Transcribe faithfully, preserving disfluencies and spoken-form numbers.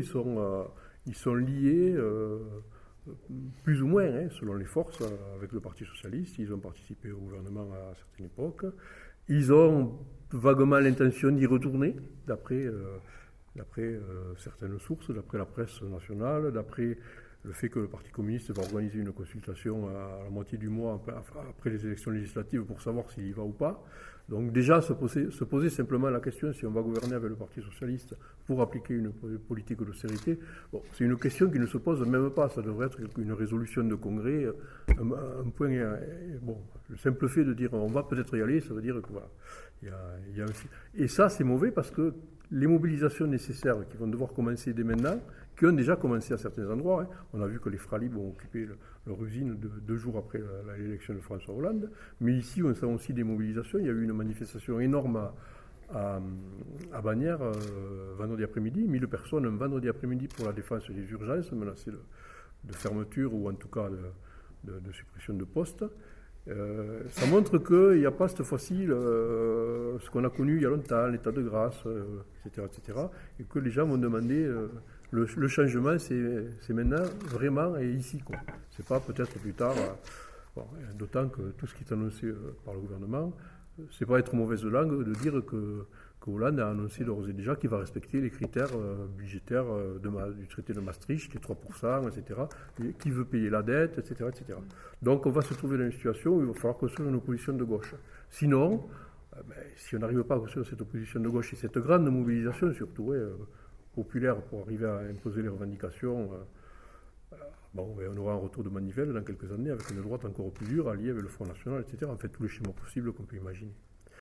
ils sont, euh, ils sont liés, euh, plus ou moins, hein, selon les forces, avec le Parti socialiste. Ils ont participé au gouvernement à certaines époques. Ils ont vaguement l'intention d'y retourner, d'après euh, d'après euh, certaines sources, d'après la presse nationale, d'après le fait que le Parti communiste va organiser une consultation à la moitié du mois après les élections législatives pour savoir s'il y va ou pas. Donc déjà, se poser, se poser simplement la question si on va gouverner avec le Parti socialiste pour appliquer une politique d'austérité, bon, c'est une question qui ne se pose même pas. Ça devrait être une résolution de congrès, un, un point. Bon, le simple fait de dire on va peut-être y aller, ça veut dire que voilà. Il y a, il y a un... Et ça, c'est mauvais parce que les mobilisations nécessaires qui vont devoir commencer dès maintenant, qui ont déjà commencé à certains endroits, hein. On a vu que les Fralib ont occupé le, leur usine deux, deux jours après l'élection de François Hollande, mais ici, on sent aussi des mobilisations. Il y a eu une manifestation énorme à, à, à Bagnères euh, vendredi après-midi, mille personnes un vendredi après-midi pour la défense des urgences, menacées de, de fermeture ou en tout cas de, de, de suppression de postes. Euh, ça montre qu'il n'y a pas cette fois-ci euh, ce qu'on a connu il y a longtemps, l'état de grâce, euh, et cetera, et cetera, et que les gens vont demander euh, le, le changement, c'est, c'est maintenant vraiment et ici, quoi. C'est pas peut-être plus tard. Euh, bon, d'autant que tout ce qui est annoncé euh, par le gouvernement, c'est pas être mauvaise langue de dire que, que Hollande a annoncé d'ores et déjà qu'il va respecter les critères euh, budgétaires euh, de ma, du traité de Maastricht, les trois pour cent, et cetera, et qui veut payer la dette, et cetera, et cetera. Donc on va se trouver dans une situation où il va falloir construire une opposition de gauche. Sinon, euh, ben, si on n'arrive pas à construire cette opposition de gauche et cette grande mobilisation, surtout ouais, euh, populaire, pour arriver à imposer les revendications, euh, bon, ben, on aura un retour de Manivelle dans quelques années avec une droite encore plus dure, alliée avec le Front National, et cetera. En fait, tous les schémas possibles qu'on peut imaginer.